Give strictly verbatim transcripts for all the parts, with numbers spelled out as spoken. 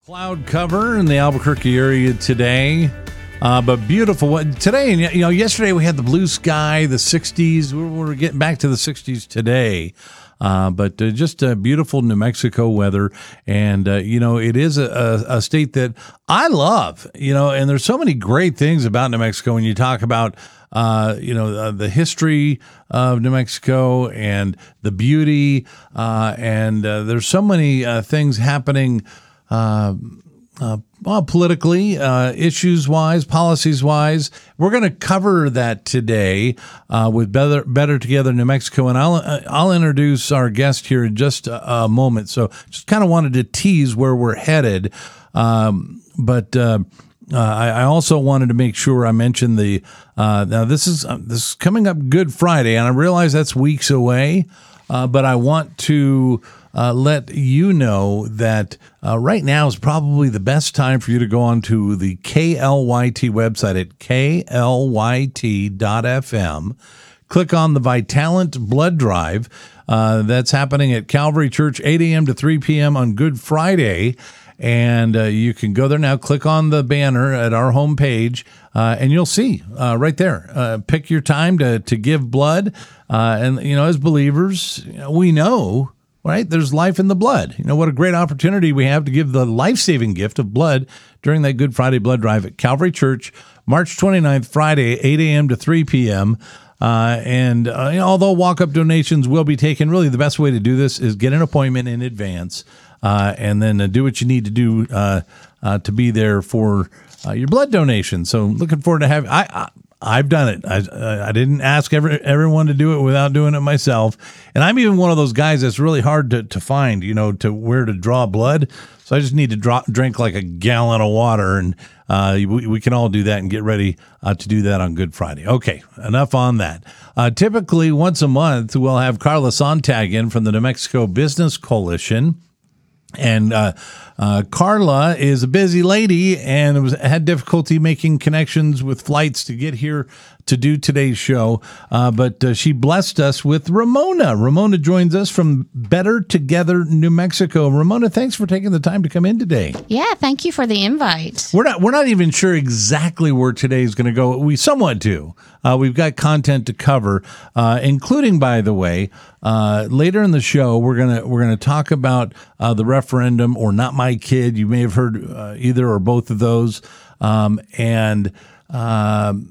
Cloud cover in the Albuquerque area today, uh, but beautiful today. And you know, yesterday we had the blue sky, the sixties. We're, we're getting back to the sixties today, uh, but uh, just uh, beautiful New Mexico weather. And uh, you know, it is a, a, a state that I love. You know, and there's so many great things about New Mexico when you talk about. Uh, you know, uh, the history of New Mexico and the beauty, uh, and uh, there's so many uh, things happening. Uh, uh, well, politically, uh, issues-wise, policies-wise, we're going to cover that today uh, with Better Better Together New Mexico, and I'll uh, I'll introduce our guest here in just a, a moment. So, just kind of wanted to tease where we're headed, um, but uh, uh, I, I also wanted to make sure I mentioned the uh, now this is uh, this is coming up Good Friday, and I realize that's weeks away, uh, but I want to. Uh, let you know that uh, right now is probably the best time for you to go on to the K L Y T website at K L Y T dot F M. Click on the Vitalant Blood Drive. Uh, that's happening at Calvary Church, eight a.m. to three p.m. on Good Friday. And uh, you can go there now, click on the banner at our homepage, uh, and you'll see uh, right there. Uh, pick your time to, to give blood. Uh, and, you know, as believers, you know, we know... Right? There's life in the blood. You know, what a great opportunity we have to give the life-saving gift of blood during that Good Friday blood drive at Calvary Church, March twenty-ninth, Friday, eight a.m. to three p.m. Uh, and uh, you know, although walk-up donations will be taken, really the best way to do this is get an appointment in advance uh, and then uh, do what you need to do uh, uh, to be there for uh, your blood donation. So looking forward to having... I, I I've done it. I I didn't ask every, everyone to do it without doing it myself. And I'm even one of those guys that's really hard to, to find, you know, to where to draw blood. So I just need to draw, drink like a gallon of water, and uh, we, we can all do that and get ready uh, to do that on Good Friday. Okay, enough on that. Uh, typically, once a month, we'll have Carla Sontag in from the New Mexico Business Coalition. And uh, uh, Carla is a busy lady and was, had difficulty making connections with flights to get here to do today's show. Uh, but uh, she blessed us with Ramona. Ramona joins us from Better Together, New Mexico. Ramona, thanks for taking the time to come in today. Yeah, thank you for the invite. We're not we're not even sure exactly where today is going to go. We somewhat do. Uh, we've got content to cover, uh, including, by the way, uh, later in the show we're gonna we're gonna talk about uh, the referendum or Not My Kid. You may have heard uh, either or both of those, um, and. Um,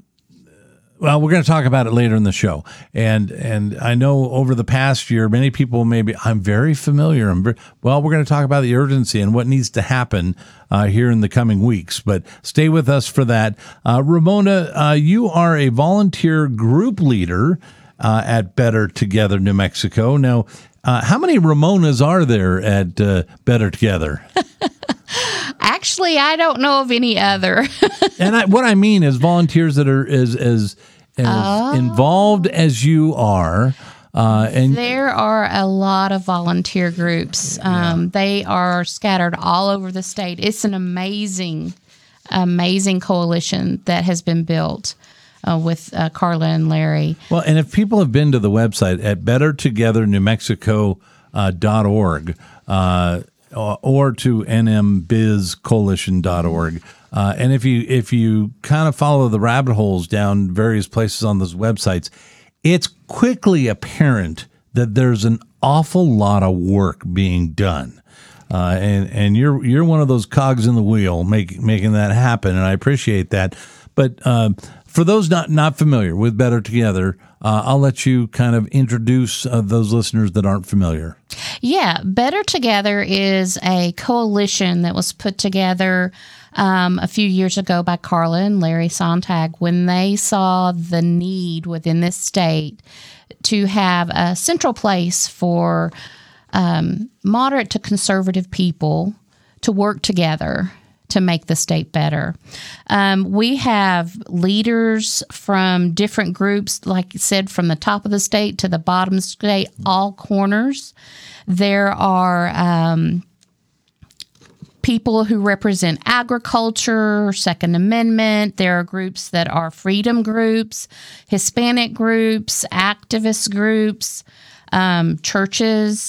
Well, we're going to talk about it later in the show. And and I know over the past year, many people maybe, I'm very familiar. I'm very, well, we're going to talk about the urgency and what needs to happen uh, here in the coming weeks. But stay with us for that. Uh, Ramona, uh, you are a volunteer group leader uh, at Better Together, New Mexico. Now, uh, how many Ramonas are there at uh, Better Together? Actually, I don't know of any other. And I, what I mean is volunteers that are as as, as oh. involved as you are. Uh, and there are a lot of volunteer groups. Um, yeah. They are scattered all over the state. It's an amazing, amazing coalition that has been built uh, with uh, Carla and Larry. Well, and if people have been to the website at better together new mexico dot org, uh, or to n m biz coalition dot org. Uh, and if you if you kind of follow the rabbit holes down various places on those websites, it's quickly apparent that there's an awful lot of work being done. Uh, and and you're you're one of those cogs in the wheel make, making that happen, and I appreciate that. But uh, for those not, not familiar with Better Together, uh, I'll let you kind of introduce uh, those listeners that aren't familiar. Yeah, Better Together is a coalition that was put together um, a few years ago by Carla and Larry Sontag when they saw the need within this state to have a central place for um, moderate to conservative people to work together to make the state better. Um, we have leaders from different groups, like you said, from the top of the state to the bottom of the state, all corners. There are um, people who represent agriculture, Second Amendment. There are groups that are freedom groups, Hispanic groups, activist groups, um, churches,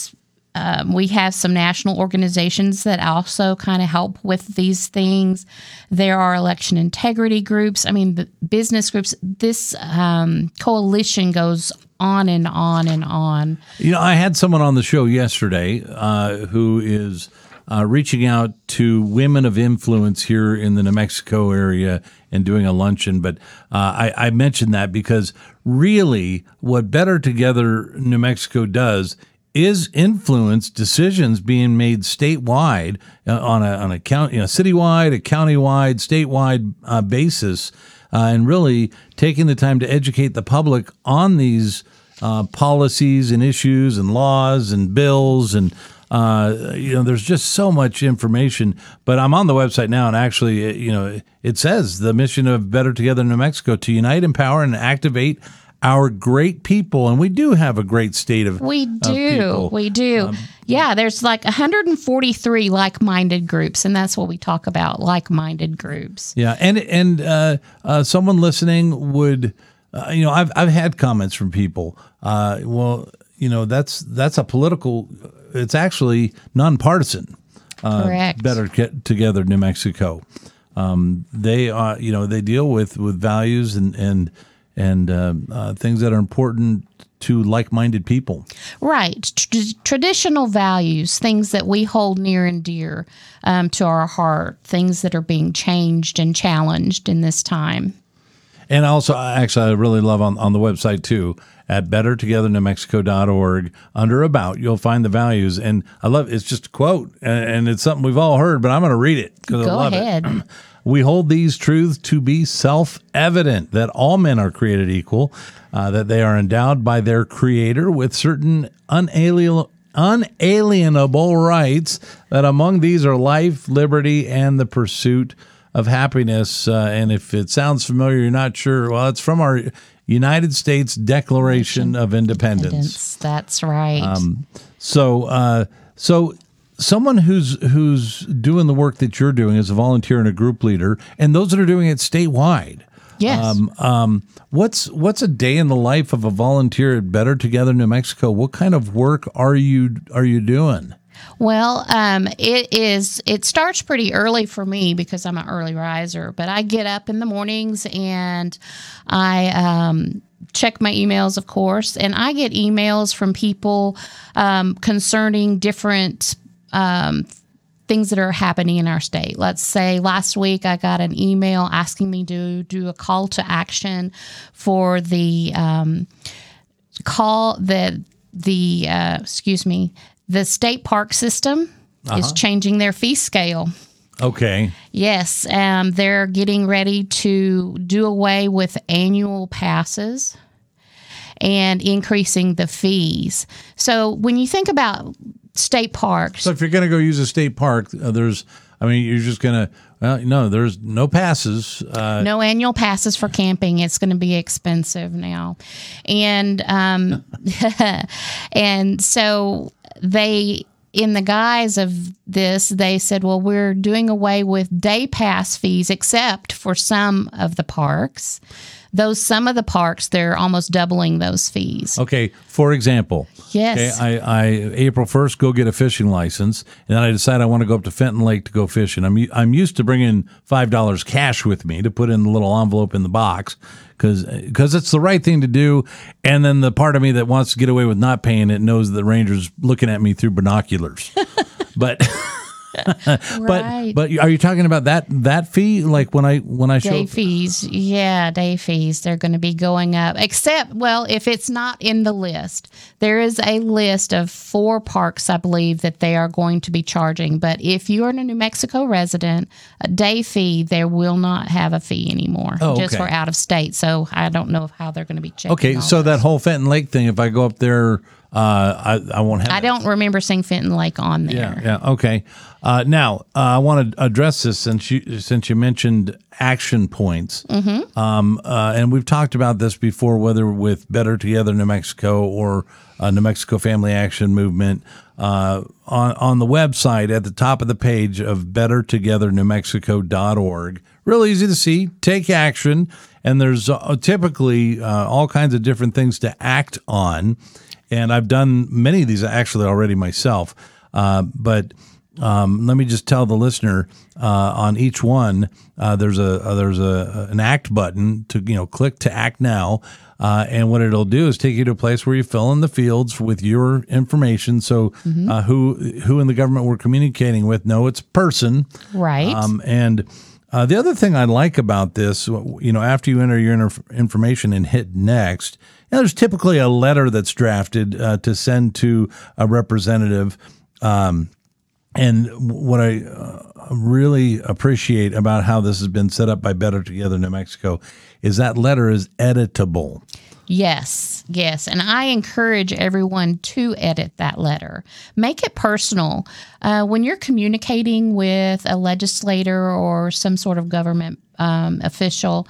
Um, we have some national organizations that also kind of help with these things. There are election integrity groups. I mean, the business groups. This um, coalition goes on and on and on. You know, I had someone on the show yesterday uh, who is uh, reaching out to women of influence here in the New Mexico area and doing a luncheon. But uh, I, I mentioned that because really what Better Together New Mexico does is influence decisions being made statewide uh, on a on a county, you know, citywide, a countywide, statewide uh, basis, uh, and really taking the time to educate the public on these uh, policies and issues and laws and bills and. Uh, you know, there's just so much information, but I'm on the website now, and actually, you know, it says the mission of Better Together New Mexico to unite, empower, and activate our great people, and we do have a great state of we do, people. we do, um, yeah. There's like one hundred forty-three like-minded groups, and that's what we talk about: like-minded groups. Yeah, and and uh, uh, someone listening would, uh, you know, I've I've had comments from people. Uh, well, you know, that's that's a political. It's actually nonpartisan. Uh, Correct. Better Get Together New Mexico. Um, they are, you know, they deal with, with values and and and uh, uh, things that are important to like-minded people. Right. Tr- traditional values, things that we hold near and dear um, to our heart, things that are being changed and challenged in this time. And also, actually, I really love on, on the website, too, at better together new mexico dot org, under About, you'll find the values. And I love it's just a quote, and, and it's something we've all heard, but I'm going to read it because I love ahead. it. We hold these truths to be self-evident, that all men are created equal, uh, that they are endowed by their Creator with certain unalienable, unalienable rights, that among these are life, liberty, and the pursuit of happiness. Uh, and if it sounds familiar, you're not sure, well, it's from our United States Declaration of Independence. Independence. That's right. Um, so, uh, so someone who's who's doing the work that you're doing as a volunteer and a group leader, and those that are doing it statewide. Yes. Um, um, what's what's a day in the life of a volunteer at Better Together New Mexico? What kind of work are you are you doing? Well, um, it is. It starts pretty early for me because I'm an early riser. But I get up in the mornings and I um, check my emails, of course, and I get emails from people um, concerning different um, things that are happening in our state. Let's say last week I got an email asking me to do a call to action for the um, call the the uh, excuse me. The state park system uh-huh. is changing their fee scale. Okay. Yes, um, they're getting ready to do away with annual passes and increasing the fees. So when you think about state parks. So if you're going to go use a state park, uh, there's, I mean, you're just going to, well, no, there's no passes. Uh, no annual passes for camping. It's going to be expensive now. And, um, and so they, in the guise of this, they said, well, we're doing away with day pass fees, except for some of the parks. Those some of the parks, they're almost doubling those fees. Okay, for example, yes, okay, I, I April first go get a fishing license, and then I decide I want to go up to Fenton Lake to go fishing. I'm I'm used to bringing five dollars cash with me to put in the little envelope in the box because because it's the right thing to do. And then the part of me that wants to get away with not paying it knows that the ranger's looking at me through binoculars, but. but right. but are you talking about that that fee? Like when I when I show day fees, yeah, day fees. They're going to be going up. Except, well, if it's not in the list, there is a list of four parks, I believe, that they are going to be charging. But if you're a New Mexico resident, a day fee, there will not have a fee anymore. Oh, just okay. for out of state. So I don't know how they're going to be checking. Okay, all so this. that whole Fenton Lake thing, if I go up there. Uh, I, I won't have. I it. don't remember seeing Fenton Lake on there. Yeah, yeah, okay. Uh, now uh, I want to address this since you since you mentioned action points, mm-hmm. um, uh, and we've talked about this before, whether with Better Together New Mexico or uh, New Mexico Family Action Movement. Uh, on on the website at the top of the page of better together new mexico dot org, real easy to see. Take action, and there's uh, typically uh, all kinds of different things to act on. And I've done many of these actually already myself. Uh, but um, let me just tell the listener uh, on each one, uh, there's a uh, there's a an act button to you know click to act now. Uh, and what it'll do is take you to a place where you fill in the fields with your information. So mm-hmm. uh, who who in the government we're communicating with know it's a person. Right. Um, and uh, the other thing I like about this, you know, after you enter your inter- information and hit next, you know, there's typically a letter that's drafted uh, to send to a representative. Um, and what I uh, really appreciate about how this has been set up by Better Together New Mexico is that letter is editable. Yes, yes. And I encourage everyone to edit that letter. Make it personal. Uh, when you're communicating with a legislator or some sort of government um, official,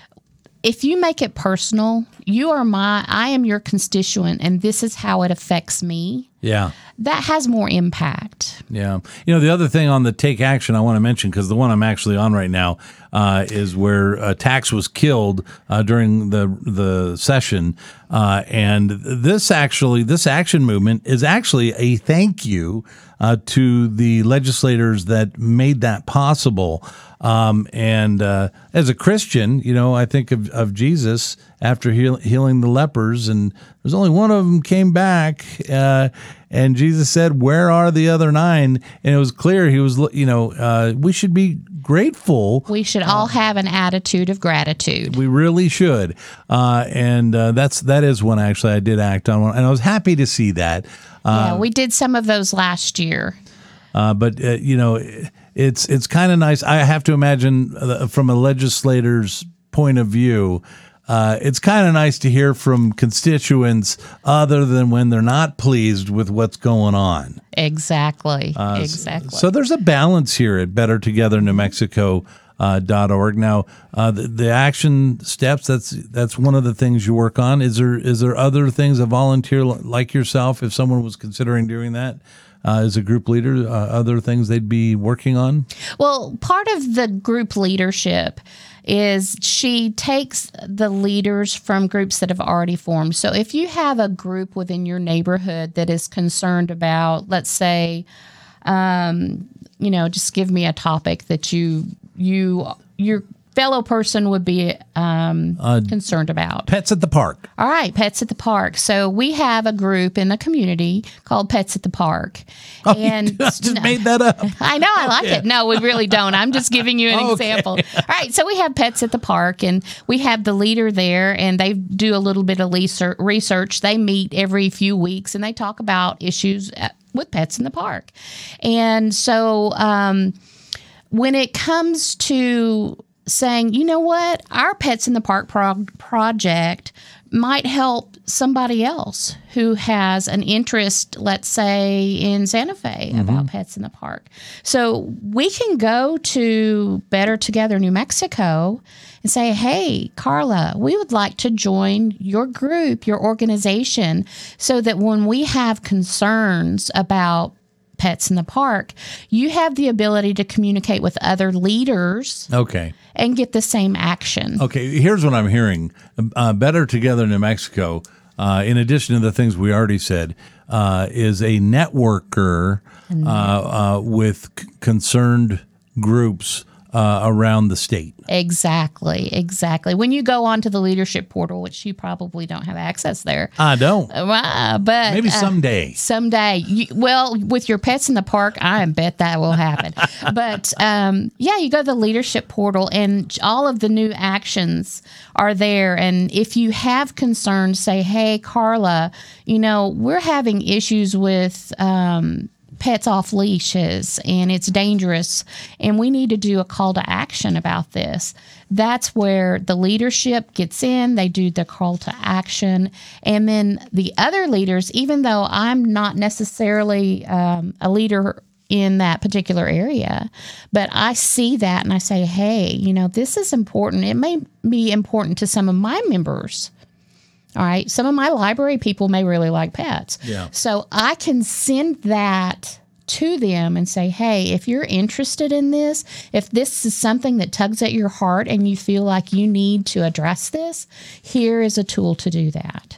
if you make it personal, you are my, I am your constituent, and this is how it affects me. Yeah. That has more impact. Yeah. You know, the other thing on the take action I want to mention, because the one I'm actually on right now uh, is where a tax was killed uh, during the the session. Uh, and this actually, this action movement is actually a thank you uh, to the legislators that made that possible. Um, and uh, as a Christian, you know, I think of, of Jesus after heal, healing the lepers, and there's only one of them came back, uh, and Jesus said, "Where are the other nine?" And it was clear he was, you know, uh, we should be grateful. We should all have an attitude of gratitude. We really should, uh, and uh, that's that is one actually I did act on, and I was happy to see that. Uh, yeah, we did some of those last year. Uh, but uh, you know. It's it's kind of nice. I have to imagine uh, from a legislator's point of view, uh, it's kind of nice to hear from constituents other than when they're not pleased with what's going on. Exactly. Uh, exactly. So there's a balance here at Better Together New Mexico uh, dot org. Now, uh, the, the action steps, that's that's one of the things you work on. Is there is there other things, a volunteer like yourself, if someone was considering doing that? Uh, as a group leader, uh, other things they'd be working on? Well, part of the group leadership is she takes the leaders from groups that have already formed. So if you have a group within your neighborhood that is concerned about, let's say, um, you know, just give me a topic that you you your fellow person would be um, uh, concerned about. Pets at the park. All right, Pets at the Park. So we have a group in the community called Pets at the Park. Oh, and you just no, made that up. I know, I like yeah. it. No, we really don't. I'm just giving you an okay. example. All right, so we have Pets at the Park, and we have the leader there, and they do a little bit of research. They meet every few weeks, and they talk about issues with pets in the park. And so um, when it comes to saying, you know what, our Pets in the Park pro- project might help somebody else who has an interest, let's say, in Santa Fe mm-hmm. about pets in the park. So we can go to Better Together New Mexico and say, hey, Carla, we would like to join your group, your organization, so that when we have concerns about pets in the park, you have the ability to communicate with other leaders. Okay. And get the same action. Okay, here's what I'm hearing. Uh, Better Together New Mexico, uh, in addition to the things we already said, uh, is a networker uh, uh, with c- concerned groups uh, around the state. Exactly, exactly. When you go onto the leadership portal, which you probably don't have access there. I don't. Uh, but Maybe someday. Uh, someday. You, well, with your Pets in the Park, I bet that will happen. But um, yeah, you go to the leadership portal, and all of the new actions are there. And if you have concerns, say, hey, Carla, you know, we're having issues with um, pets off leashes, and it's dangerous, and we need to do a call to action about this. That's where the leadership gets in. They do the call to action, and then the other leaders, even though I'm not necessarily um, a leader in that particular area, but I see that and I say, hey, you know, this is important. It may be important to some of my members. All right. Some of my library people may really like pets. Yeah. So I can send that to them and say, hey, if you're interested in this, if this is something that tugs at your heart and you feel like you need to address this, here is a tool to do that.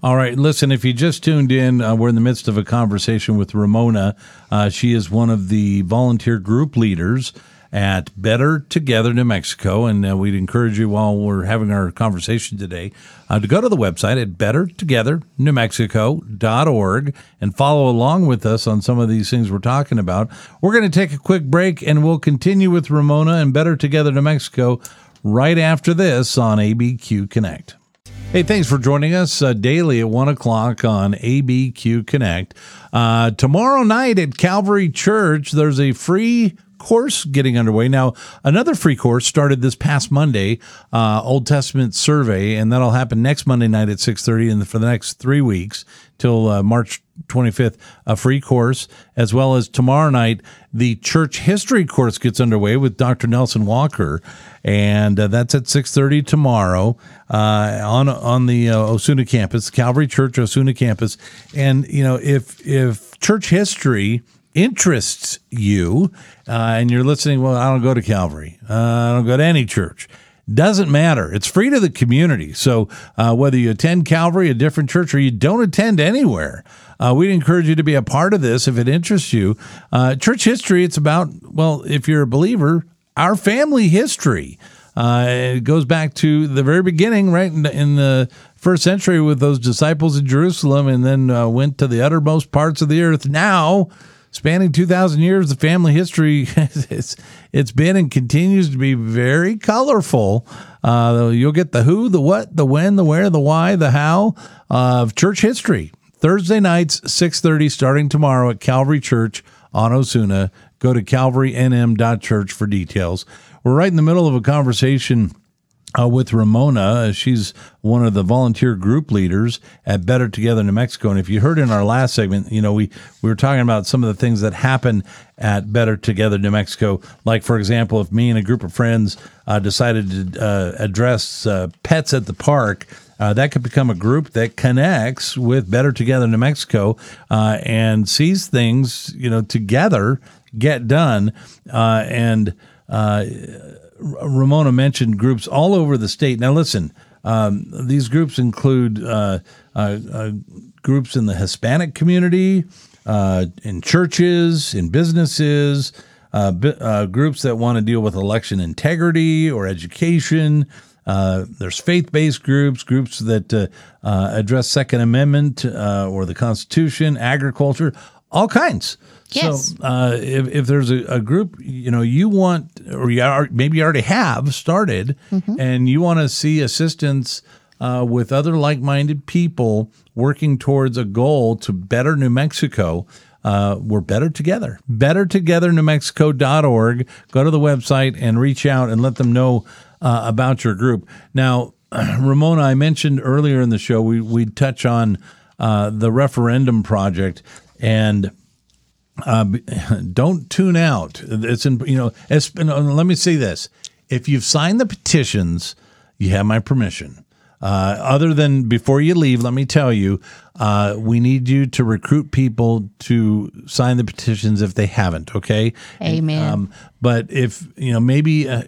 All right, listen, if you just tuned in, uh, we're in the midst of a conversation with Ramona. Uh, she is one of the volunteer group leaders at Better Together New Mexico, and uh, we'd encourage you while we're having our conversation today uh, to go to the website at better together new mexico dot org and follow along with us on some of these things we're talking about. We're going to take a quick break, and we'll continue with Ramona and Better Together New Mexico right after this on A B Q Connect. Hey, thanks for joining us uh, daily at one o'clock on A B Q Connect. Uh, tomorrow night at Calvary Church, there's a free course getting underway. Now, another free course started this past Monday, uh, Old Testament survey, and that'll happen next Monday night at six thirty and for the next three weeks till uh, March twenty-fifth, a free course, as well as tomorrow night, the church history course gets underway with Doctor Nelson Walker, and uh, that's at six thirty tomorrow uh, on on the uh, Osuna campus, Calvary Church Osuna campus. And, you know, if if church history interests you uh, and you're listening, well, I don't go to Calvary, uh, I don't go to any church, doesn't matter. It's free to the community. So uh, whether you attend Calvary, a different church, or you don't attend anywhere, uh, we'd encourage you to be a part of this if it interests you. Uh, church history, it's about, well, if you're a believer, our family history. Uh, it goes back to the very beginning, right in the, in the first century with those disciples in Jerusalem, and then uh, went to the uttermost parts of the earth. Now, spanning two thousand years, the family history, it's, it's been and continues to be very colorful. Uh, you'll get the who, the what, the when, the where, the why, the how of church history. Thursday nights, six thirty, starting tomorrow at Calvary Church on Osuna. Go to calvary n m dot church for details. We're right in the middle of a conversation Uh, with Ramona. She's one of the volunteer group leaders at Better Together New Mexico. And if you heard in our last segment, you know, we, we were talking about some of the things that happen at Better Together New Mexico. Like, for example, if me and a group of friends uh, decided to uh, address uh, pets at the park, uh, that could become a group that connects with Better Together New Mexico uh, and sees things, you know, together get done. Uh, and uh Ramona mentioned groups all over the state. Now, listen, um, these groups include uh, uh, uh, groups in the Hispanic community, uh, in churches, in businesses, uh, bi- uh, groups that want to deal with election integrity or education. Uh, there's faith-based groups, groups that uh, uh, address Second Amendment uh, or the Constitution, agriculture, all kinds. Yes. So uh, if, if there's a, a group, you know, you want, or you are, maybe you already have started, mm-hmm. and you want to see assistance uh, with other like-minded people working towards a goal to better New Mexico, uh, we're better together. better together new mexico dot org. Go to the website and reach out and let them know uh, about your group. Now, Ramona, I mentioned earlier in the show, we, we'd touch on uh, the referendum project, and Uh, don't tune out. It's in, you know, it's been, let me say this. If you've signed the petitions, you have my permission. Uh, other than before you leave, let me tell you, uh, we need you to recruit people to sign the petitions if they haven't. Okay. Amen. And, um, but if, you know, maybe, uh,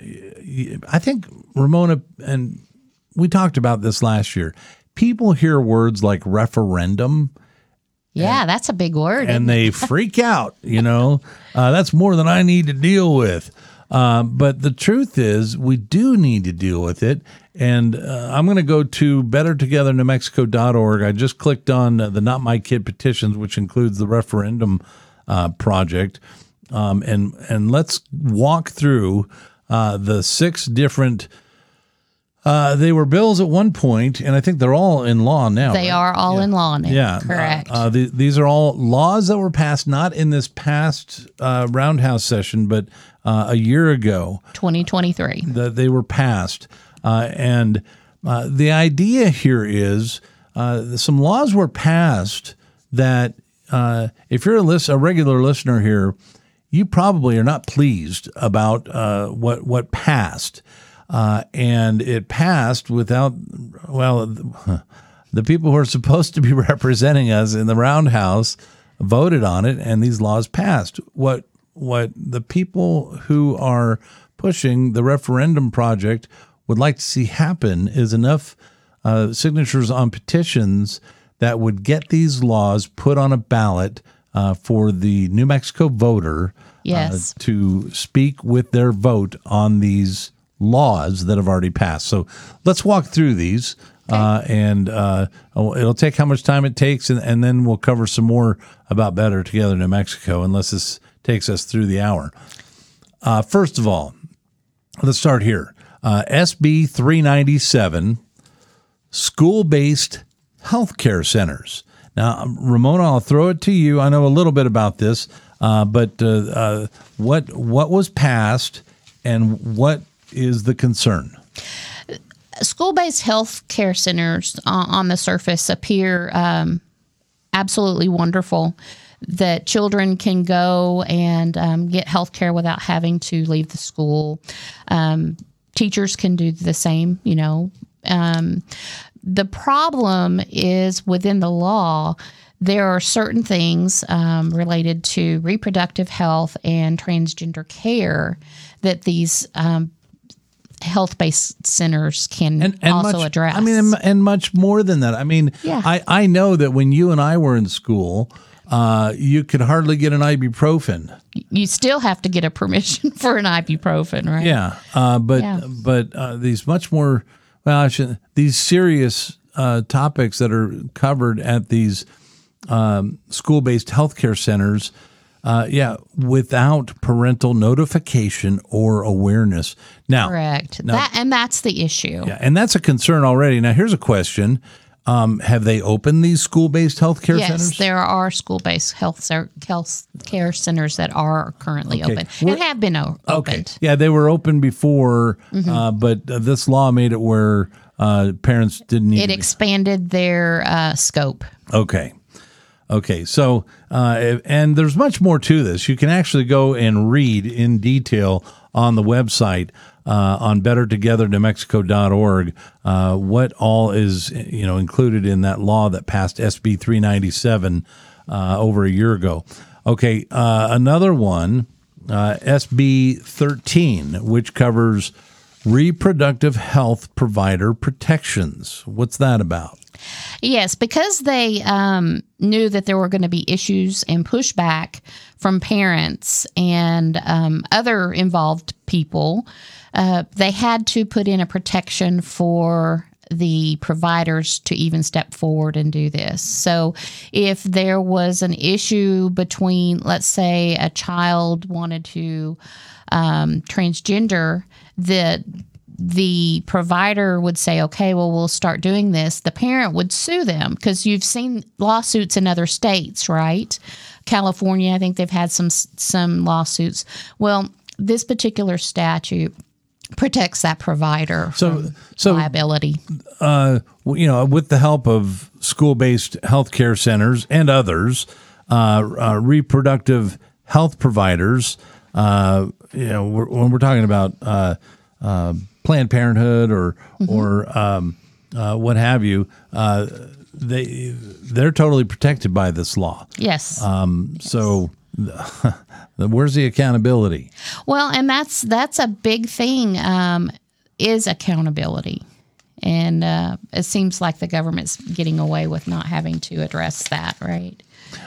I think Ramona, and we talked about this last year, people hear words like referendum. Yeah, and, that's a big word. And they freak out, you know. Uh, that's more than I need to deal with. Uh, but the truth is, we do need to deal with it. And uh, I'm going to go to better together new mexico dot org. I just clicked on uh, the Not My Kid petitions, which includes the referendum uh, project. Um, and, and let's walk through uh, the six different Uh, they were bills at one point, and I think they're all in law now. They right? are all yeah. in law now. Yeah. Correct. Uh, uh, the, these are all laws that were passed not in this past uh, roundhouse session, but uh, a year ago. twenty twenty-three. That they were passed. Uh, and uh, the idea here is uh, some laws were passed that uh, if you're a, list, a regular listener here, you probably are not pleased about uh, what what passed. Uh, and it passed without, well, the people who are supposed to be representing us in the roundhouse voted on it, and these laws passed. What what the people who are pushing the referendum project would like to see happen is enough uh, signatures on petitions that would get these laws put on a ballot uh, for the New Mexico voter Yes. uh, to speak with their vote on these laws that have already passed. So let's walk through these, Okay. uh, and uh, it'll take how much time it takes, and, and then we'll cover some more about Better Together New Mexico, unless this takes us through the hour. Uh, first of all, let's start here. Uh, S B three ninety-seven, school-based healthcare centers. Now, Ramona, I'll throw it to you. I know a little bit about this, uh, but uh, uh, what what was passed and what is the concern? School-based health care centers uh, on the surface appear um, absolutely wonderful, that children can go and um, get health care without having to leave the school. Um, teachers can do the same, you know. Um, the problem is within the law, there are certain things um, related to reproductive health and transgender care that these um, health-based centers can And, and also much, address. I mean, and, and much more than that. I mean, Yeah. I, I know that when you and I were in school, uh, you could hardly get an ibuprofen. You still have to get a permission for an ibuprofen, right? Yeah, uh, but Yeah. but uh, these much more well, I should, these serious uh, topics that are covered at these um, school-based healthcare centers, uh, yeah, without parental notification or awareness. Now, Correct. Now- that and that's the issue. yeah, and that's a concern already. Now, here's a question: um, have they opened these school-based healthcare Yes, centers? there are school-based health, cer- health care centers that are currently Okay. open We're- and have been o- Okay. opened. Yeah, they were open before, Mm-hmm. uh, but uh, this law made it where uh, parents didn't need It to be- expanded their uh, scope. Okay. Okay. So, uh, and there's much more to this. You can actually go and read in detail on the website uh, on better together new mexico dot org uh, what all is, you know, included in that law that passed S B three ninety-seven uh, over a year ago. Okay. Uh, another one, uh, S B thirteen, which covers reproductive health provider protections. What's that about? Yes, because they um, knew that there were going to be issues and pushback from parents and um, other involved people, uh, they had to put in a protection for the providers to even step forward and do this. So if there was an issue between, let's say, a child wanted to um, transgender, that the provider would say, okay, well, we'll start doing this. The parent would sue them because you've seen lawsuits in other states, right? California, I think they've had some some lawsuits. Well, this particular statute protects that provider So- from so- liability. uh, you know, with the help of school-based healthcare centers and others, uh, uh, reproductive health providers, uh, you know, we're, when we're talking about uh, uh, Planned Parenthood or or um, uh, what have you, uh, they they're totally protected by this law. Yes. Um, so, where's the accountability? Well, and that's that's a big thing, um, is accountability. And uh, it seems like the government's getting away with not having to address that, right?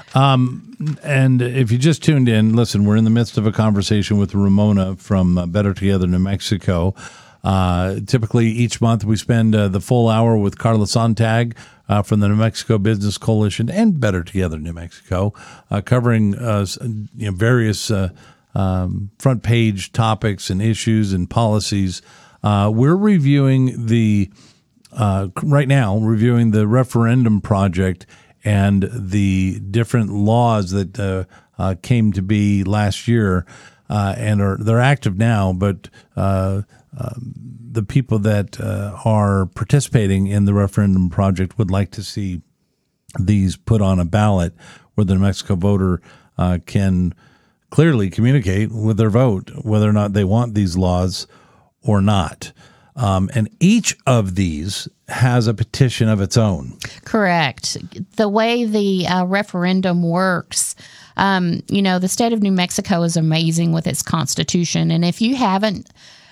And if you just tuned in, listen, we're in the midst of a conversation with Ramona from uh, Better Together New Mexico. Uh, typically, each month we spend uh, the full hour with Carla Sontag uh, from the New Mexico Business Coalition and Better Together New Mexico, uh, covering uh, you know, various uh, um, front page topics and issues and policies. Uh, we're reviewing the uh, right now reviewing the referendum project and the different laws that uh, uh, came to be last year uh, and are they're active now, but uh, um, the people that uh, are participating in the referendum project would like to see these put on a ballot where the New Mexico voter uh, can clearly communicate with their vote whether or not they want these laws or not. Um, and each of these has a petition of its own. Correct. The way the uh, referendum works, um, you know, the state of New Mexico is amazing with its constitution. And if you haven't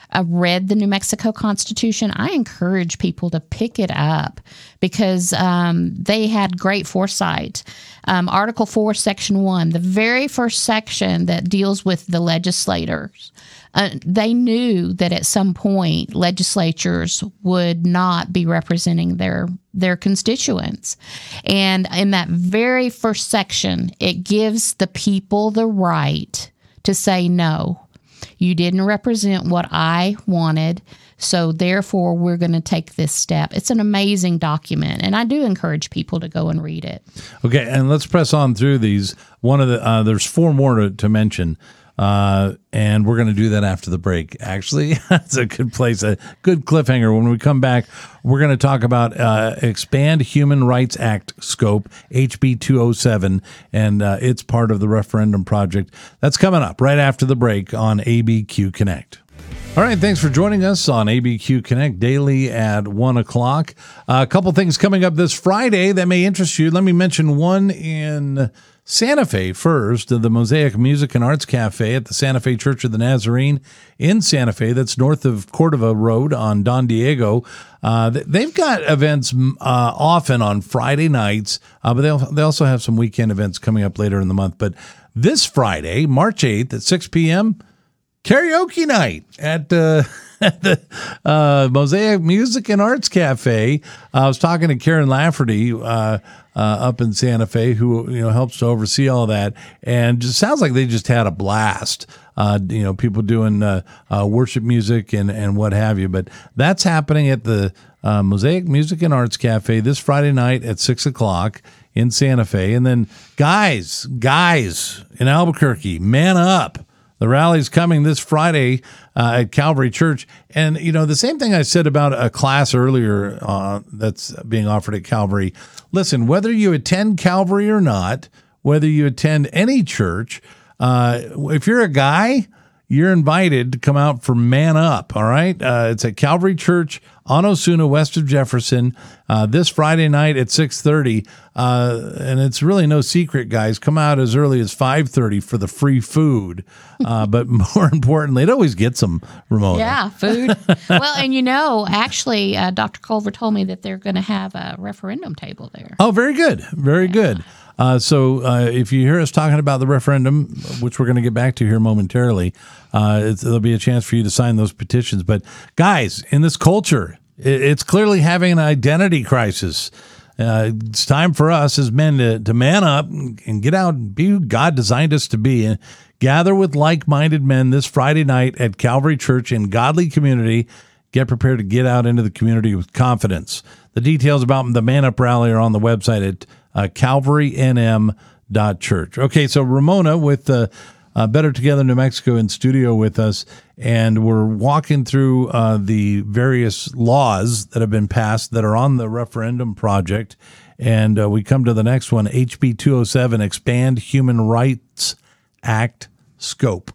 uh, read the New Mexico Constitution, I encourage people to pick it up because um, they had great foresight. Um, Article four, Section one, the very first section that deals with the legislators, uh, they knew that at some point legislatures would not be representing their their constituents. And in that very first section, it gives the people the right to say, no, you didn't represent what I wanted, so therefore we're going to take this step. It's an amazing document, and I do encourage people to go and read it. Okay, and let's press on through these. One of the uh, there's four more to, to mention, uh, and we're going to do that after the break. Actually, that's a good place, a good cliffhanger. When we come back, we're going to talk about uh, Expand Human Rights Act scope, H B two oh seven, and uh, it's part of the referendum project. That's coming up right after the break on A B Q Connect. All right, thanks for joining us on A B Q Connect daily at one o'clock. Uh, a couple things coming up this Friday that may interest you. Let me mention one in Santa Fe first, the Mosaic Music and Arts Cafe at the Santa Fe Church of the Nazarene in Santa Fe. That's north of Cordova Road on Don Diego. Uh, they've got events uh, often on Friday nights, uh, but they'll, they also have some weekend events coming up later in the month. But this Friday, March eighth at six p.m., karaoke night at, uh, at the uh, Mosaic Music and Arts Cafe. Uh, I was talking to Karen Lafferty uh, uh, up in Santa Fe, who you know helps to oversee all that, and just sounds like they just had a blast. Uh, you know, people doing uh, uh, worship music and, and what have you. But that's happening at the uh, Mosaic Music and Arts Cafe this Friday night at six o'clock in Santa Fe. And then, guys, guys in Albuquerque, man up. The rally's coming this Friday uh, at Calvary Church. And, you know, the same thing I said about a class earlier uh, that's being offered at Calvary. Listen, whether you attend Calvary or not, whether you attend any church, uh, if you're a guy, you're invited to come out for Man Up, all right? Uh, it's at Calvary Church on Osuna, west of Jefferson, uh, this Friday night at six thirty. Uh, and it's really no secret, guys. Come out as early as five thirty for the free food. Uh, but more importantly, it always gets them, Ramona. Yeah, food. Well, and you know, actually, uh, Doctor Culver told me that they're going to have a referendum table there. Oh, very good. Very yeah. good. Uh, so uh, if you hear us talking about the referendum, which we're going to get back to here momentarily, uh, it's, there'll be a chance for you to sign those petitions. But guys, in this culture, it, it's clearly having an identity crisis. Uh, it's time for us as men to, to man up and get out and be who God designed us to be. And gather with like-minded men this Friday night at Calvary Church in godly community. Get prepared to get out into the community with confidence. The details about the Man Up Rally are on the website at uh, calvary n m dot church. Okay, so Ramona with uh, uh, Better Together New Mexico in studio with us, and we're walking through uh, the various laws that have been passed that are on the referendum project, and uh, we come to the next one, H B two oh seven, Expand Human Rights Act scope.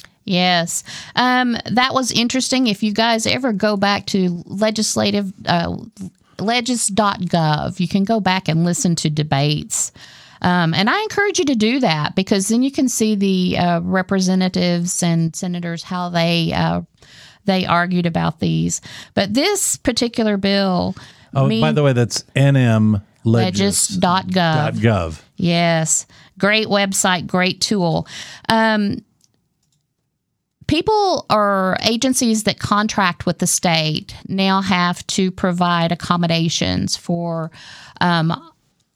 Yes. Um, that was interesting. If you guys ever go back to legislative uh, legis dot gov, you can go back and listen to debates. Um, and I encourage you to do that because then you can see the uh, representatives and senators, how they uh, they argued about these. But this particular bill... Oh, mean, by the way, that's N M legis dot gov. .gov. Yes. Great website, great tool. Um People or agencies that contract with the state now have to provide accommodations for um,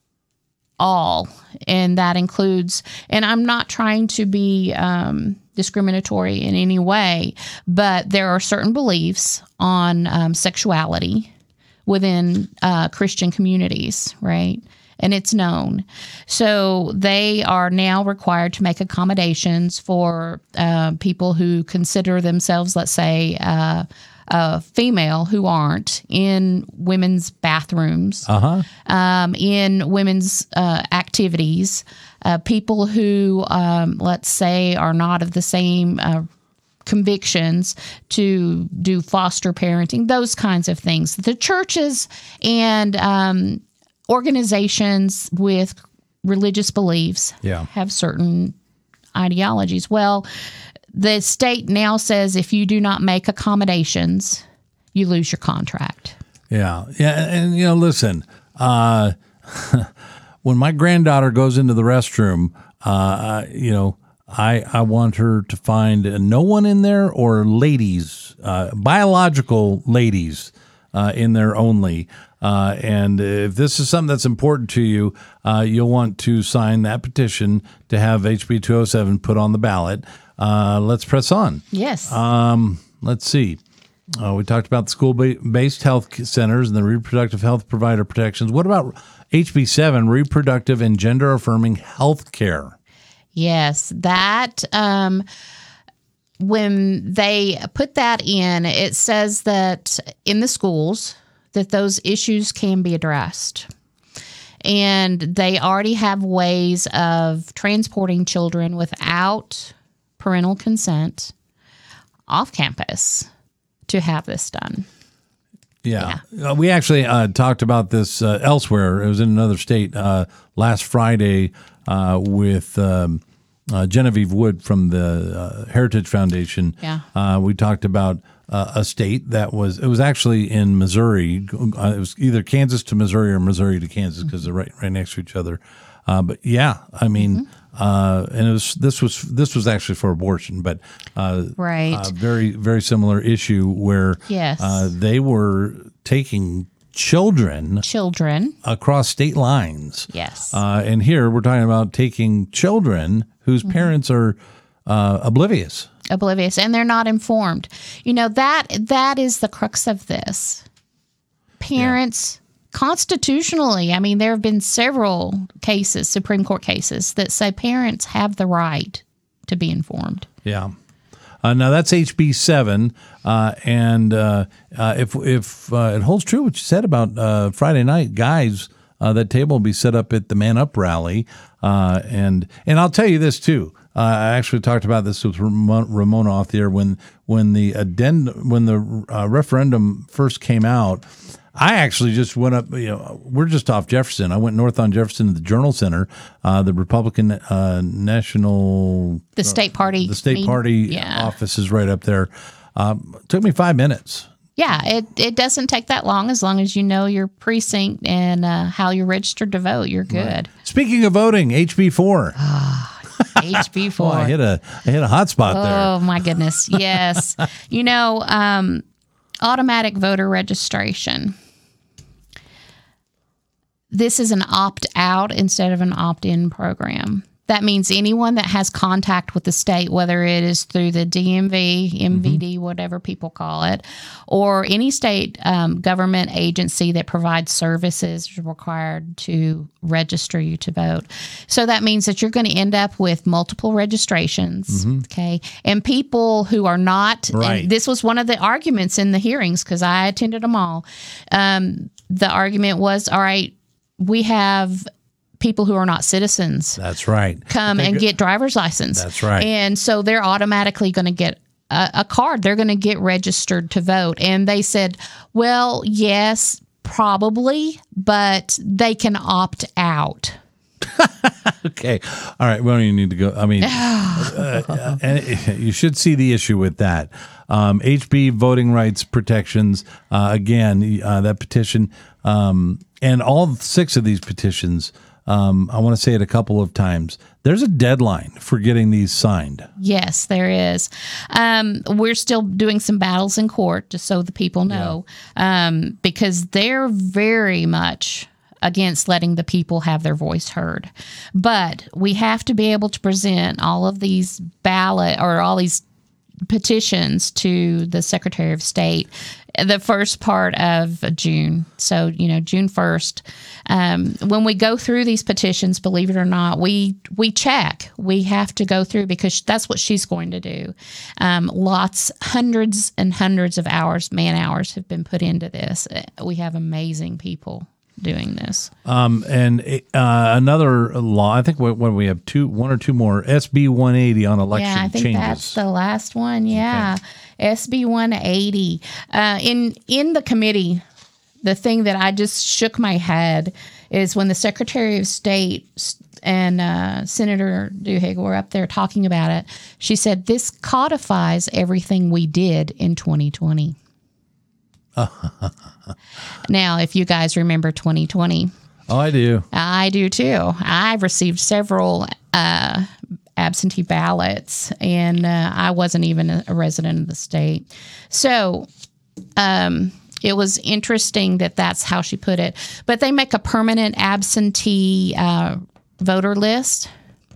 all, and that includes, and I'm not trying to be um, discriminatory in any way, but there are certain beliefs on um, sexuality within uh, Christian communities, right? And it's known. So they are now required to make accommodations for uh, people who consider themselves, let's say, uh, uh, female who aren't, in women's bathrooms, uh-huh. um, in women's uh, activities, uh, people who, um, let's say, are not of the same uh, convictions to do foster parenting, those kinds of things. The churches and um organizations with religious beliefs yeah. have certain ideologies. Well, the state now says if you do not make accommodations, you lose your contract. Yeah. Yeah. And, and you know, listen, uh, when my granddaughter goes into the restroom, uh, you know, I, I want her to find no one in there or ladies, uh, biological ladies uh, in there only. Uh, and if this is something that's important to you, uh, you'll want to sign that petition to have H B two oh seven put on the ballot. Uh, let's press on. Yes. Um, let's see. Uh, we talked about the school-based health centers and the reproductive health provider protections. What about H B seven, reproductive and gender-affirming health care? Yes, that um, when they put that in, it says that in the schools that those issues can be addressed. And they already have ways of transporting children without parental consent off campus to have this done. Yeah. yeah. Uh, we actually uh, talked about this uh, elsewhere. It was in another state uh, last Friday uh, with um, uh, Genevieve Wood from the uh, Heritage Foundation. Yeah. Uh, we talked about uh, a state that was, it was actually in Missouri. Uh, it was either Kansas to Missouri or Missouri to Kansas because mm-hmm. they're right, right next to each other. Uh, but yeah, I mean, mm-hmm. uh, and it was this was this was actually for abortion, but uh, right, uh, very very similar issue where yes. uh, they were taking children children across state lines. Yes, uh, and here we're talking about taking children whose mm-hmm. parents are uh, oblivious, oblivious, and they're not informed. You know that that is the crux of this. Parents. Yeah. Constitutionally, I mean, there have been several cases, Supreme Court cases, that say parents have the right to be informed. Yeah. Uh, now, that's H B seven, uh, and uh, uh, if if uh, it holds true what you said about uh, Friday night, guys, uh, that table will be set up at the Man Up rally. Uh, and and I'll tell you this, too. Uh, I actually talked about this with Ramona off the air when, when the addend- when the uh, referendum first came out. I actually just went up, you know, we're just off Jefferson. I went north on Jefferson to the Journal Center, uh, the Republican uh, National... The state party. Uh, the state mean, party yeah. office is right up there. Um, it took me five minutes. Yeah, it, it doesn't take that long as long as you know your precinct and uh, how you're registered to vote. You're good. Right. Speaking of voting, H B four. H B four. Oh, I hit a I hit a hot spot oh, there. Oh, my goodness. Yes. You know, um, automatic voter registration. This is an opt-out instead of an opt-in program. That means anyone that has contact with the state, whether it is through the D M V, M V D, mm-hmm. whatever people call it, or any state um, government agency that provides services is required to register you to vote. So that means that you're going to end up with multiple registrations, mm-hmm. okay? And people who are not, right. and this was one of the arguments in the hearings because I attended them all. Um, the argument was, all right, we have people who are not citizens. That's right. Come and get driver's license. That's right. And so they're automatically going to get a, a card. They're going to get registered to vote. And they said, well, yes, probably, but they can opt out. Okay. All right. Well, you need to go. I mean, uh, and you should see the issue with that. Um, H B voting rights protections. Uh, again, uh, that petition um, and all six of these petitions. Um, I want to say it a couple of times. There's a deadline for getting these signed. Yes, there is. Um, we're still doing some battles in court, just so the people know, yeah. um, because they're very much against letting the people have their voice heard. But we have to be able to present all of these ballot or all these petitions to the Secretary of State the first part of June. So, you know, June first. Um, when we go through these petitions, believe it or not, we we check. We have to go through because that's what she's going to do. Um, lots, hundreds and hundreds of hours, man hours have been put into this. We have amazing people doing this. Um, and uh, another law, I think what, what we have two, one or two more, S B one eighty on election changes. Yeah, I think changes. That's the last one. Yeah, okay. S B one eighty. Uh, in in the committee, the thing that I just shook my head is when the Secretary of State and uh, Senator Duhigg were up there talking about it. She said, this codifies everything we did in twenty twenty. Now, if you guys remember twenty twenty. Oh, I do. I do too. I've received several uh, absentee ballots, and uh, I wasn't even a resident of the state. So um, it was interesting that that's how she put it. But they make a permanent absentee uh, voter list.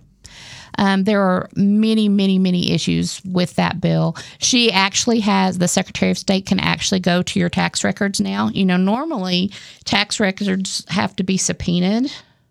Um, there are many, many, many issues with that bill. She actually has, the Secretary of State can actually go to your tax records now. You know, normally tax records have to be subpoenaed.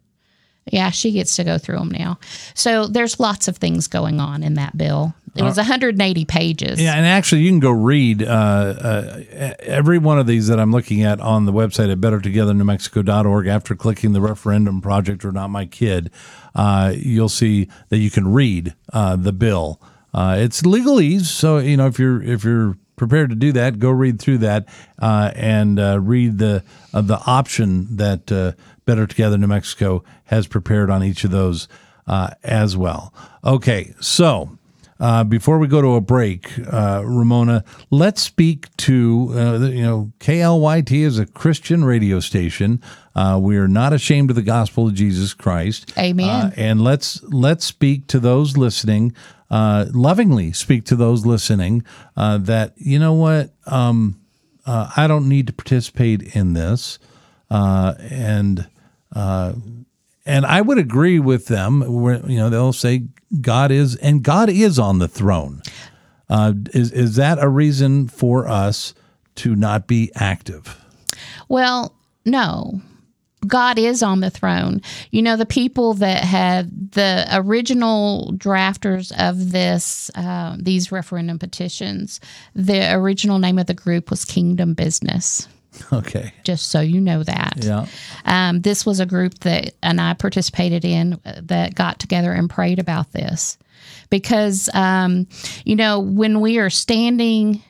Yeah, she gets to go through them now. So there's lots of things going on in that bill. It was one hundred eighty pages. Yeah, and actually you can go read uh, uh, every one of these that I'm looking at on the website at better together new mexico dot org. After clicking the referendum project or not my kid, uh, you'll see that you can read uh, the bill. Uh, it's legalese, so you know if you're if you're prepared to do that, go read through that uh, and uh, read the uh, the option that uh, Better Together New Mexico has prepared on each of those uh, as well. Okay, so. Uh, before we go to a break, uh, Ramona, let's speak to, uh, the, you know, K L Y T is a Christian radio station. Uh, we are not ashamed of the gospel of Jesus Christ. Amen. Uh, and let's let's speak to those listening, uh, lovingly speak to those listening uh, that, you know what, um, uh, I don't need to participate in this. Uh, and uh, and I would agree with them where, you know, they'll say, God is, and God is on the throne. Uh, is is that a reason for us to not be active? Well, no. God is on the throne. You know, the people that had the original drafters of this, uh, these referendum petitions, the original name of the group was Kingdom Business. Okay. Just so you know that. Yeah. Um, this was a group that, and I participated in, that got together and prayed about this. Because, um, you know, when we are standing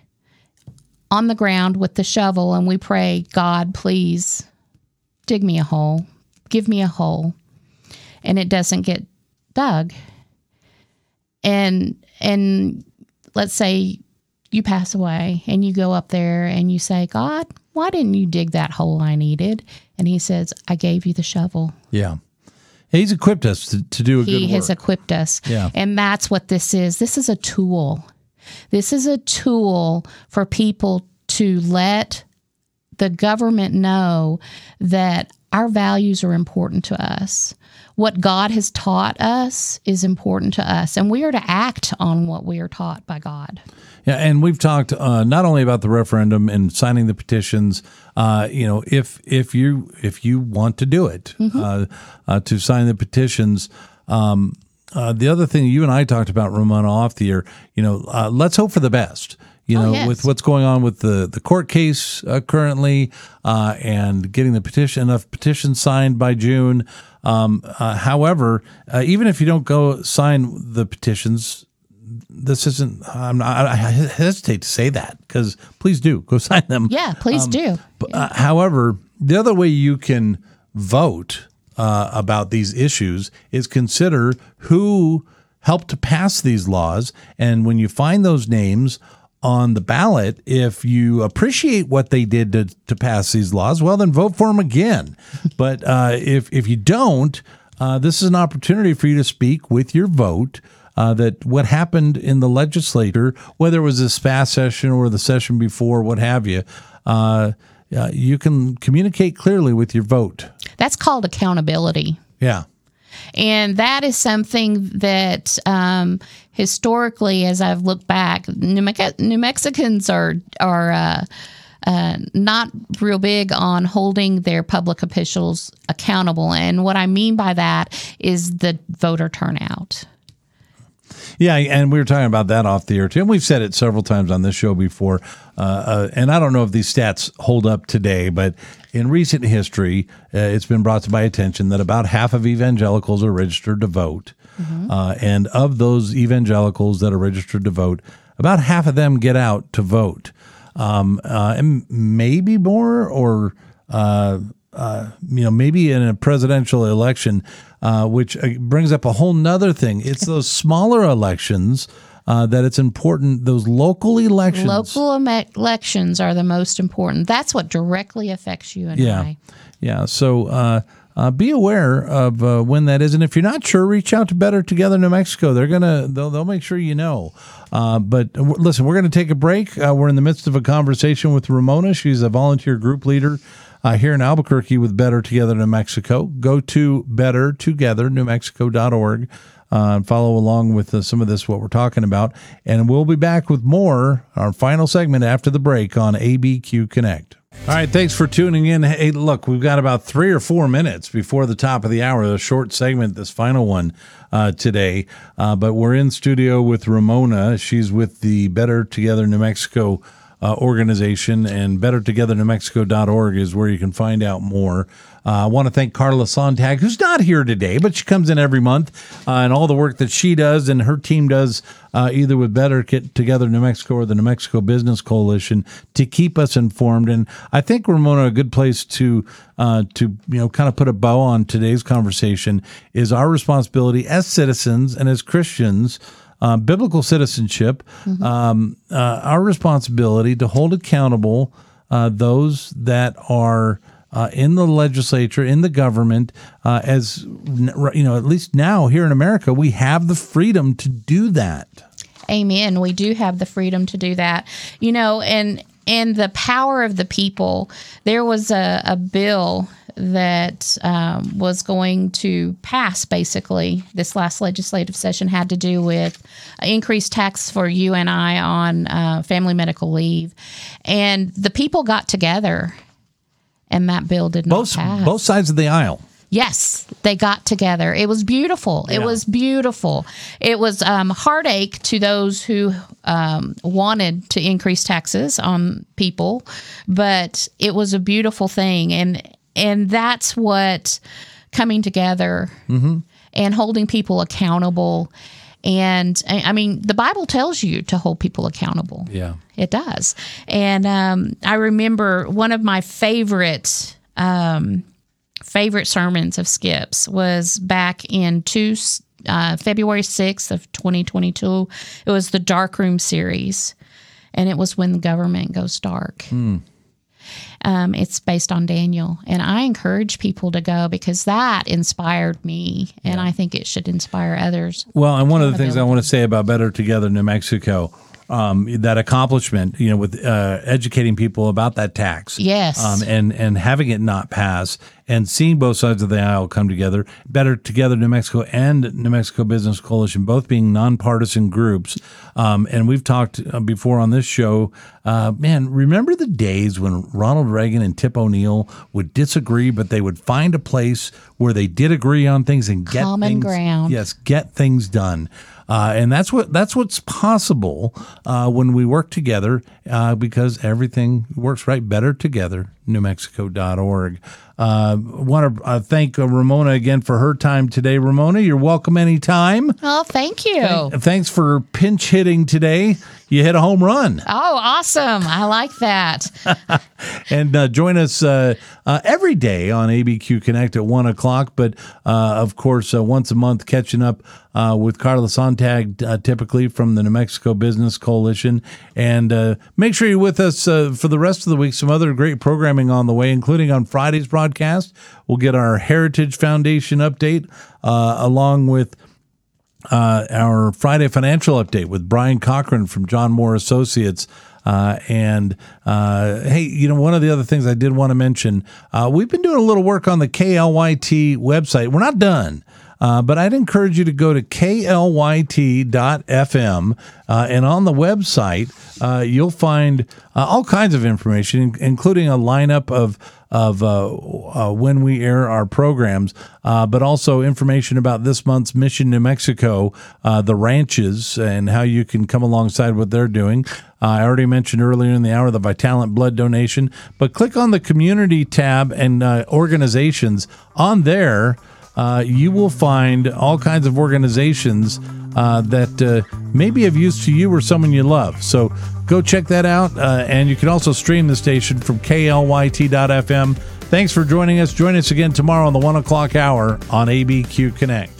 on the ground with the shovel and we pray, God, please dig me a hole, give me a hole, and it doesn't get dug. And, and let's say you pass away and you go up there and you say, God, why didn't you dig that hole I needed? And he says, I gave you the shovel. Yeah. He's equipped us to, to do a he good work. He has equipped us. Yeah. And that's what this is. This is a tool. This is a tool for people to let the government know that our values are important to us. What God has taught us is important to us. And we are to act on what we are taught by God. Yeah, and we've talked uh, not only about the referendum and signing the petitions. Uh, you know, if if you if you want to do it, mm-hmm. uh, uh, to sign the petitions. Um, uh, the other thing you and I talked about, Ramona, off the air. You know, uh, let's hope for the best. You know, oh, yes. with what's going on with the the court case uh, currently, uh, and getting the petition enough petitions signed by June. Um, uh, however, uh, even if you don't go sign the petitions. This isn't, I'm not, I hesitate to say that because please do go sign them. Yeah, please um, do. But, uh, however, the other way you can vote uh, about these issues is consider who helped to pass these laws. And when you find those names on the ballot, if you appreciate what they did to, to pass these laws, well, then vote for them again. But uh, if, if you don't, uh, this is an opportunity for you to speak with your vote. Uh, that what happened in the legislature, whether it was this past session or the session before, what have you, uh, uh, you can communicate clearly with your vote. That's called accountability. Yeah. And that is something that um, historically, as I've looked back, New, Me- New Mexicans are are uh, uh, not real big on holding their public officials accountable. And what I mean by that is the voter turnout. Yeah, and we were talking about that off the air too, and we've said it several times on this show before. Uh, uh, and I don't know if these stats hold up today, but in recent history, uh, it's been brought to my attention that about half of evangelicals are registered to vote, mm-hmm. uh, and of those evangelicals that are registered to vote, about half of them get out to vote, um, uh, and maybe more, or uh, uh, you know, maybe in a presidential election, uh, which brings up a whole nother thing. It's those smaller elections uh, that it's important. Those local elections. Local em- elections are the most important. That's what directly affects you and yeah. I. Yeah. So uh, uh, be aware of uh, when that is, and if you're not sure, reach out to Better Together New Mexico. They're gonna they'll they'll make sure you know. Uh, but w- listen, we're going to take a break. Uh, we're in the midst of a conversation with Ramona. She's a volunteer group leader uh, here in Albuquerque with Better Together New Mexico. Go to better together new mexico dot org uh, and follow along with uh, some of this, what we're talking about. And we'll be back with more, our final segment after the break on A B Q Connect. All right, thanks for tuning in. Hey, look, we've got about three or four minutes before the top of the hour, a short segment, this final one uh, today. Uh, but we're in studio with Ramona. She's with the Better Together New Mexico uh, organization, and better together new mexico dot org is where you can find out more. Uh, I want to thank Carla Sontag, who's not here today, but she comes in every month, uh, and all the work that she does and her team does, uh, either with Better Together New Mexico or the New Mexico Business Coalition, to keep us informed. And I think, Ramona, a good place to uh, to you know kind of put a bow on today's conversation is our responsibility as citizens and as Christians. Uh, biblical citizenship, mm-hmm. um, uh, our responsibility to hold accountable uh, those that are uh, in the legislature, in the government, uh, as you know, at least now here in America, we have the freedom to do that. Amen. We do have the freedom to do that. You know, and and the power of the people. There was a, a bill that um, was going to pass, basically, this last legislative session, had to do with increased tax for you and I on uh, family medical leave. And the people got together, and that bill did not both, pass. Both sides of the aisle. Yes, they got together. It was beautiful. Yeah. It was beautiful. It was um, heartache to those who um, wanted to increase taxes on people, but it was a beautiful thing. And And that's what coming together mm-hmm. and holding people accountable. And I mean, the Bible tells you to hold people accountable. Yeah, it does. And um, I remember one of my favorite um, favorite sermons of Skip's was back in two, uh, February sixth of twenty twenty-two. It was the Dark Room series, and it was when the government goes dark. Mm. Um, it's based on Daniel, and I encourage people to go because that inspired me, and yeah. I think it should inspire others. Well, and one of the things I want to say about Better Together New Mexico, um, that accomplishment, you know, with uh, educating people about that tax, yes, um, and and having it not pass, and seeing both sides of the aisle come together. Better Together New Mexico and New Mexico Business Coalition, both being nonpartisan groups, um, and we've talked before on this show. Uh, man, remember the days when Ronald Reagan and Tip O'Neill would disagree, but they would find a place where they did agree on things and get common things, ground. Yes, get things done. Uh, and that's what that's what's possible uh, when we work together, uh, because everything works right. Better Together New Mexico dot org. I uh, want to uh, thank uh, Ramona again for her time today. Ramona, you're welcome anytime. Oh, thank you. Th- thanks for pinch hitting today. You hit a home run. Oh, awesome. I like that. And uh, join us uh, uh, every day on A B Q Connect at one o'clock. But, uh, of course, uh, once a month, catching up uh, with Carla Sontag, uh, typically from the New Mexico Business Coalition. And uh, make sure you're with us uh, for the rest of the week. Some other great programming on the way, including on Friday's broadcast. We'll get our Heritage Foundation update uh, along with Uh, our Friday financial update with Brian Cochran from John Moore Associates. Uh, and, uh, hey, you know, one of the other things I did want to mention, uh, we've been doing a little work on the K L Y T website. We're not done. Uh, but I'd encourage you to go to K L Y T dot F M, uh, and on the website, uh, you'll find uh, all kinds of information, including a lineup of of uh, uh, when we air our programs, uh, but also information about this month's Mission New Mexico, uh, the ranches, and how you can come alongside what they're doing. Uh, I already mentioned earlier in the hour the Vitalant blood donation, but click on the community tab and uh, organizations. On there, uh, you will find all kinds of organizations uh, that uh, may be of use to you or someone you love. So go check that out, uh, and you can also stream the station from K L Y T dot F M Thanks for joining us. Join us again tomorrow on the one o'clock hour on A B Q Connect.